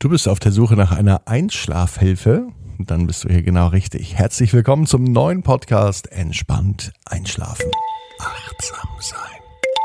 Du bist auf der Suche nach einer Einschlafhilfe? Dann bist du hier genau richtig. Herzlich willkommen zum neuen Podcast Entspannt einschlafen. Achtsam sein.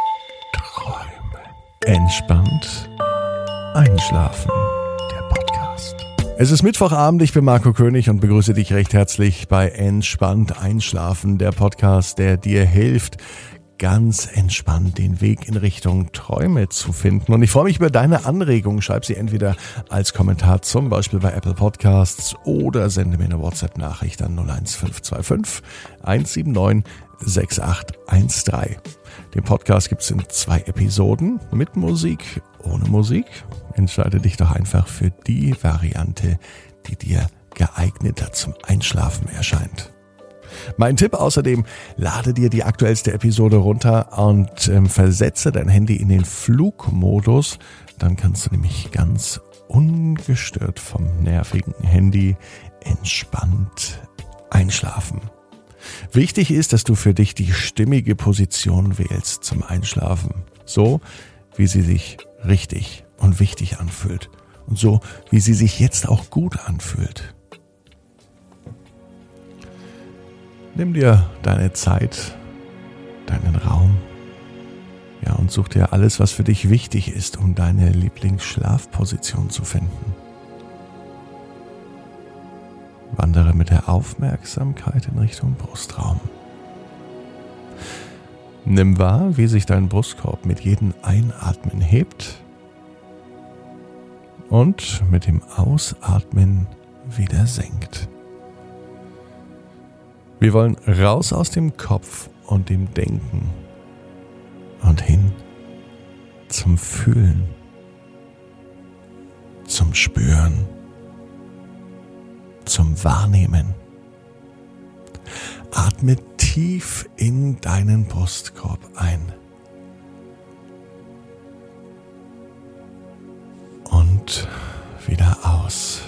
Träume. Entspannt einschlafen. Der Podcast. Es ist Mittwochabend, ich bin Marco König und begrüße dich recht herzlich bei Entspannt einschlafen. Der Podcast, der dir hilft, ganz entspannt den Weg in Richtung Träume zu finden. Und ich freue mich über deine Anregungen. Schreib sie entweder als Kommentar zum Beispiel bei Apple Podcasts oder sende mir eine WhatsApp-Nachricht an 01525 179 6813. Den Podcast gibt es in 2 Episoden mit Musik, ohne Musik. Entscheide dich doch einfach für die Variante, die dir geeigneter zum Einschlafen erscheint. Mein Tipp außerdem, lade dir die aktuellste Episode runter und versetze dein Handy in den Flugmodus. Dann kannst du nämlich ganz ungestört vom nervigen Handy entspannt einschlafen. Wichtig ist, dass du für dich die stimmige Position wählst zum Einschlafen. So, wie sie sich richtig und wichtig anfühlt. Und so, wie sie sich jetzt auch gut anfühlt. Nimm dir deine Zeit, deinen Raum, und such dir alles, was für dich wichtig ist, um deine Lieblingsschlafposition zu finden. Wandere mit der Aufmerksamkeit in Richtung Brustraum. Nimm wahr, wie sich dein Brustkorb mit jedem Einatmen hebt und mit dem Ausatmen wieder senkt. Wir wollen raus aus dem Kopf und dem Denken und hin zum Fühlen, zum Spüren, zum Wahrnehmen. Atme tief in deinen Brustkorb ein und wieder aus.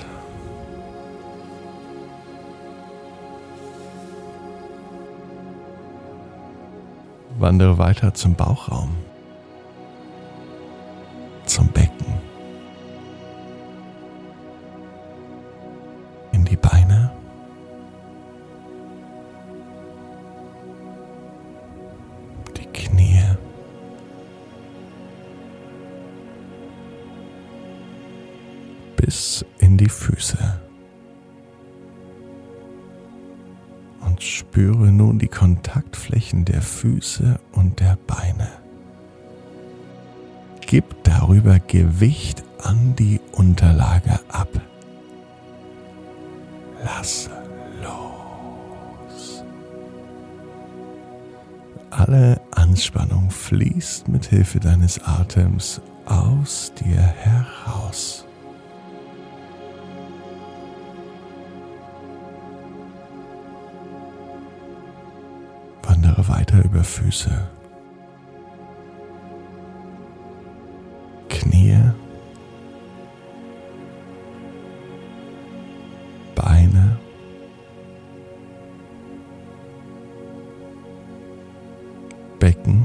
Wandere weiter zum Bauchraum, zum Becken, in die Beine, die Knie, bis in die Füße. Spüre nun die Kontaktflächen der Füße und der Beine. Gib darüber Gewicht an die Unterlage ab. Lass los. Alle Anspannung fließt mit Hilfe deines Atems aus dir heraus. Wandere weiter über Füße, Knie, Beine, Becken,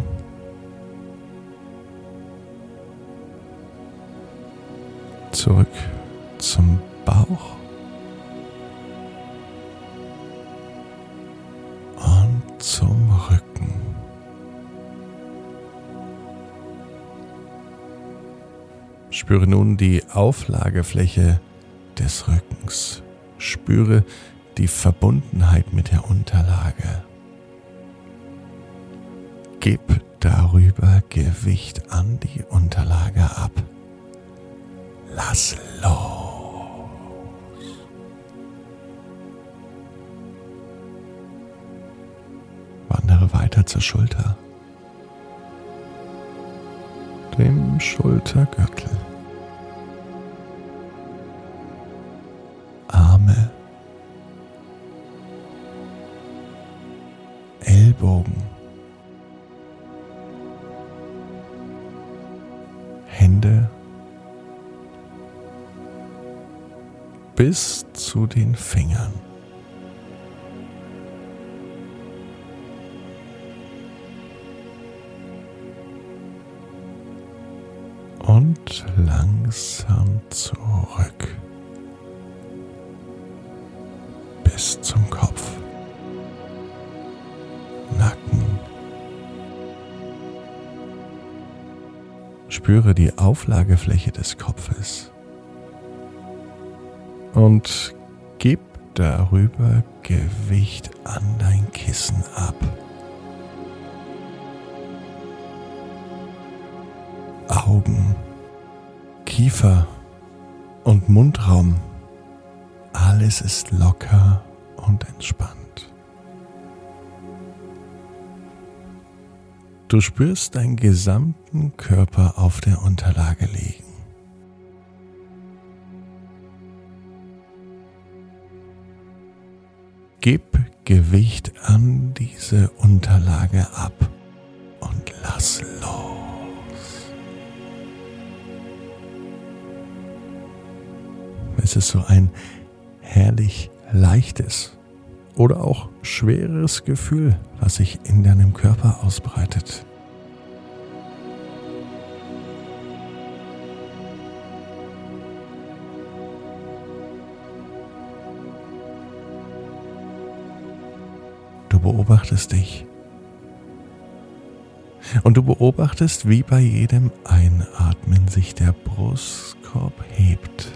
zurück zum Bauch. Zum Rücken. Spüre nun die Auflagefläche des Rückens. Spüre die Verbundenheit mit der Unterlage. Gib darüber Gewicht an die Unterlage ab. Lass los. Wandere weiter zur Schulter, dem Schultergürtel, Arme, Ellbogen, Hände bis zu den Fingern. Und langsam zurück. Spüre die Auflagefläche des Kopfes und gib darüber Gewicht an dein Kissen ab. Augen, Kiefer und Mundraum, alles ist locker und entspannt. Du spürst deinen gesamten Körper auf der Unterlage liegen. Gib Gewicht an diese Unterlage ab und lass los. Es ist so ein herrlich leichtes oder auch schweres Gefühl, was sich in deinem Körper ausbreitet. Du beobachtest dich und du beobachtest, wie bei jedem Einatmen sich der Brustkorb hebt.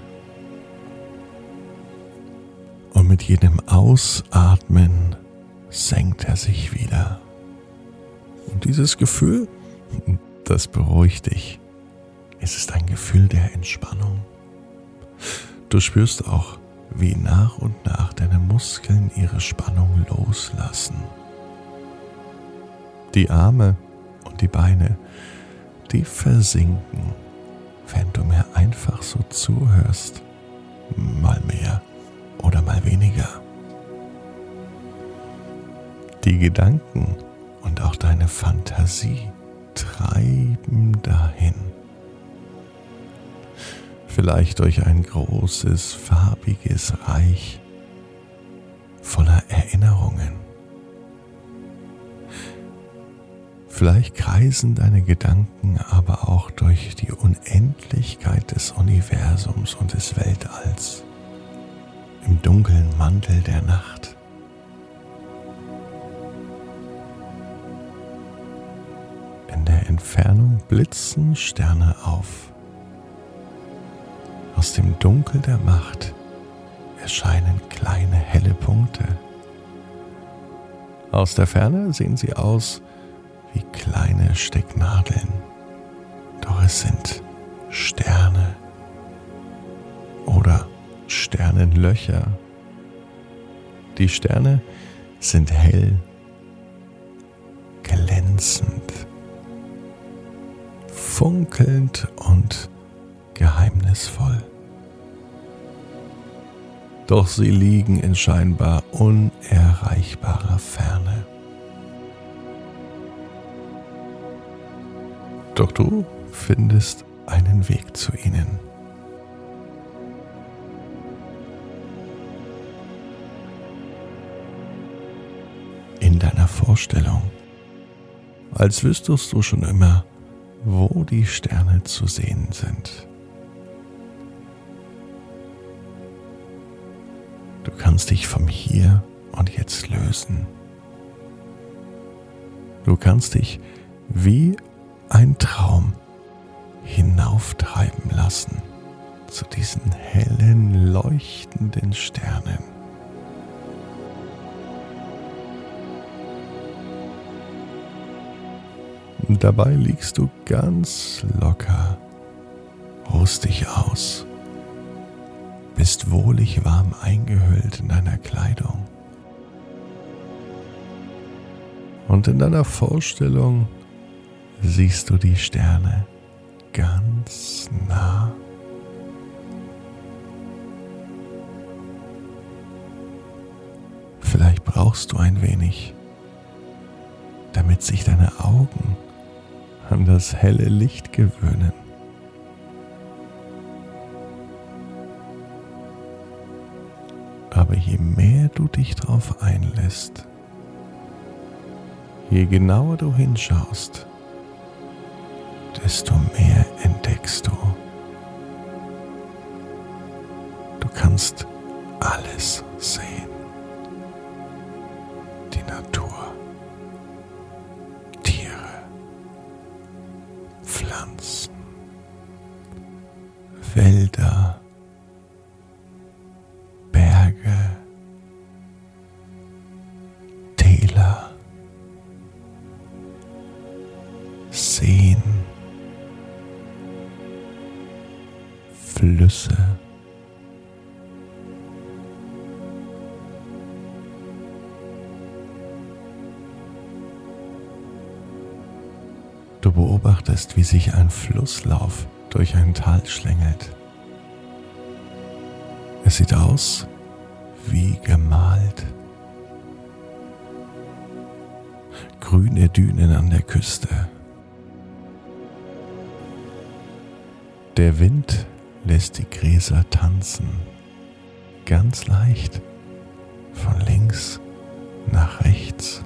Und mit jedem Ausatmen senkt er sich wieder. Und dieses Gefühl, das beruhigt dich. Es ist ein Gefühl der Entspannung. Du spürst auch, wie nach und nach deine Muskeln ihre Spannung loslassen. Die Arme und die Beine, die versinken, wenn du mir einfach so zuhörst, mal mehr oder mal weniger. Die Gedanken und auch deine Fantasie treiben dahin. Vielleicht durch ein großes, farbiges Reich voller Erinnerungen. Vielleicht kreisen deine Gedanken aber auch durch die Unendlichkeit des Universums und des Weltalls im dunklen Mantel der Nacht. In der Entfernung blitzen Sterne auf. Aus dem Dunkel der Macht erscheinen kleine helle Punkte. Aus der Ferne sehen sie aus wie kleine Stecknadeln. Doch es sind Sterne oder Sternenlöcher. Die Sterne sind hell, glänzend, funkelnd und geheimnisvoll. Doch sie liegen in scheinbar unerreichbarer Ferne. Doch du findest einen Weg zu ihnen. In deiner Vorstellung, als wüsstest du schon immer, wo die Sterne zu sehen sind. Du kannst dich vom Hier und Jetzt lösen. Du kannst dich wie ein Traum hinauftreiben lassen zu diesen hellen, leuchtenden Sternen. Und dabei liegst du ganz locker, ruhst dich aus, bist wohlig warm eingehüllt in deiner Kleidung. Und in deiner Vorstellung siehst du die Sterne ganz nah. Vielleicht brauchst du ein wenig, damit sich deine Augen an das helle Licht gewöhnen. Aber je mehr du dich drauf einlässt, je genauer du hinschaust, desto mehr entdeckst du. Du kannst alles sehen. Die Natur, Tiere, Pflanzen, Wälder, Berge, Täler, Seen, Flüsse, du beobachtest, wie sich ein Flusslauf durch ein Tal schlängelt. Es sieht aus wie gemalt. Grüne Dünen an der Küste. Der Wind lässt die Gräser tanzen, ganz leicht, von links nach rechts.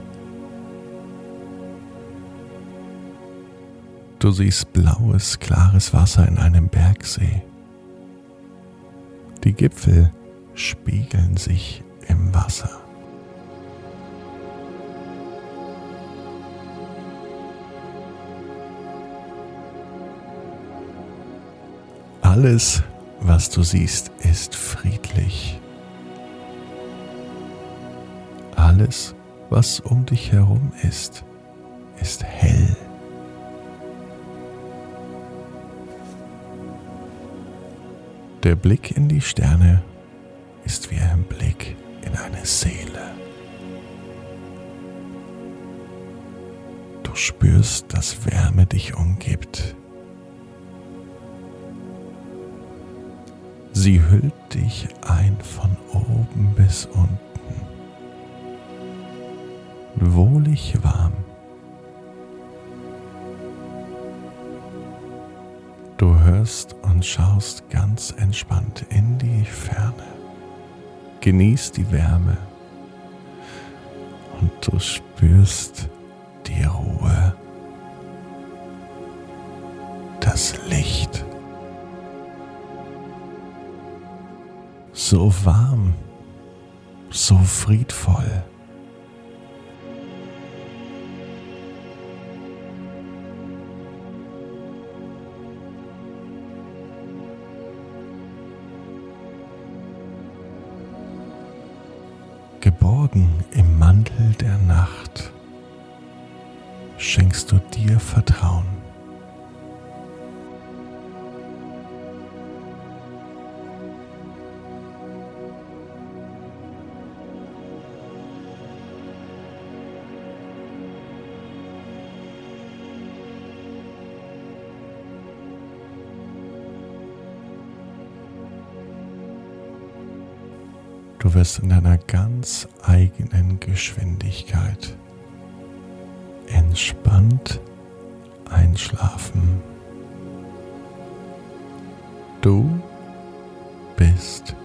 Du siehst blaues, klares Wasser in einem Bergsee. Die Gipfel spiegeln sich im Wasser. Alles, was du siehst, ist friedlich. Alles, was um dich herum ist hell. Der Blick in die Sterne ist wie ein Blick in eine Seele. Du spürst, dass Wärme dich umgibt. Sie hüllt dich ein von oben bis unten. Wohlig warm. Du hörst und schaust ganz entspannt in die Ferne. Genießt die Wärme und du spürst die Ruhe, das Licht. So warm, so friedvoll. Geborgen im Mantel der Nacht schenkst du dir Vertrauen. Du wirst in deiner ganz eigenen Geschwindigkeit entspannt einschlafen. Du bist